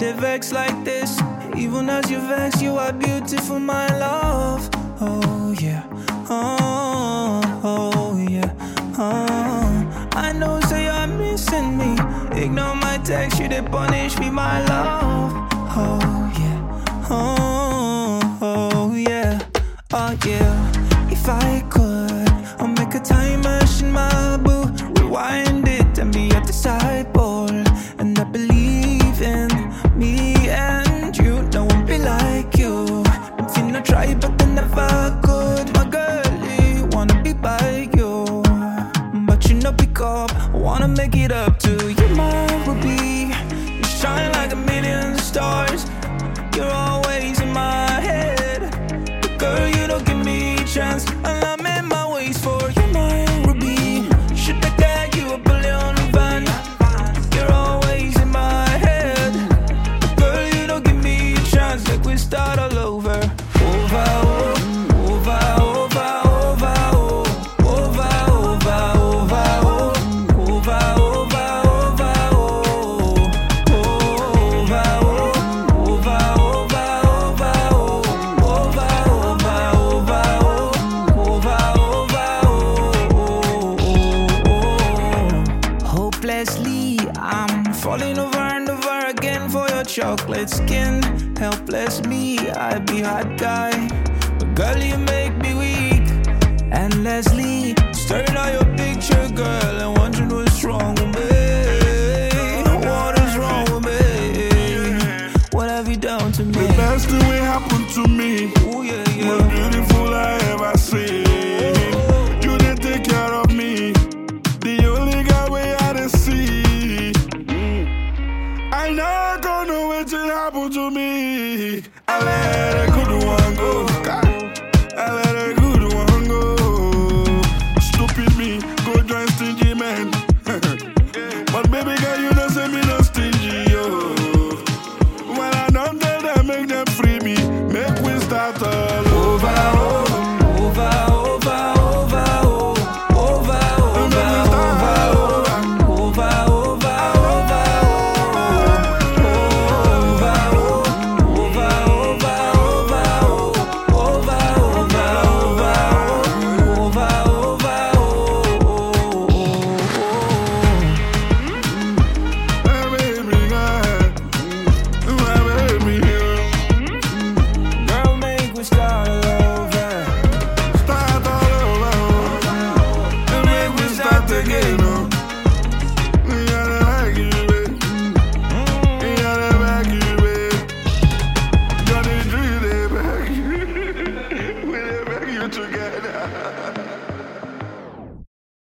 they vex like this. Even as you vex, you are beautiful, my love. Oh yeah, oh yeah, I know, so you're missing me. Ignore my text, you they punish me, my love. Oh yeah, oh yeah, oh yeah. If I could, I'll make a time machine, my boo. Rewind it and be a disciple. And I believe in me and you. No one be like you. I'm finna try, but I never could. My girlie, wanna be by you, but you know pick up. I wanna make it up to you, my ruby. You shine like a million stars. You're always in my head. But girl, you don't give me a chance. And I'm in my ways for you, my ruby. Should I get you a billion van? You're always in my head. But girl, you don't give me a chance. Like we start all over. Over, over, over, over, over, over, over, over, hopelessly, I'm falling over and over again for your chocolate skin. Helpless me, I be hot guy, but girl, you make me weak. Endlessly staring at your picture, girl, and wondering what's wrong with me. What is wrong with me? What have you done to me? The best thing will happen to me. Ooh, yeah, yeah. Most beautiful I ever seen. You didn't take care of me. The only guy we had to see. I never gonna wait till it happen to me. I let a good one go.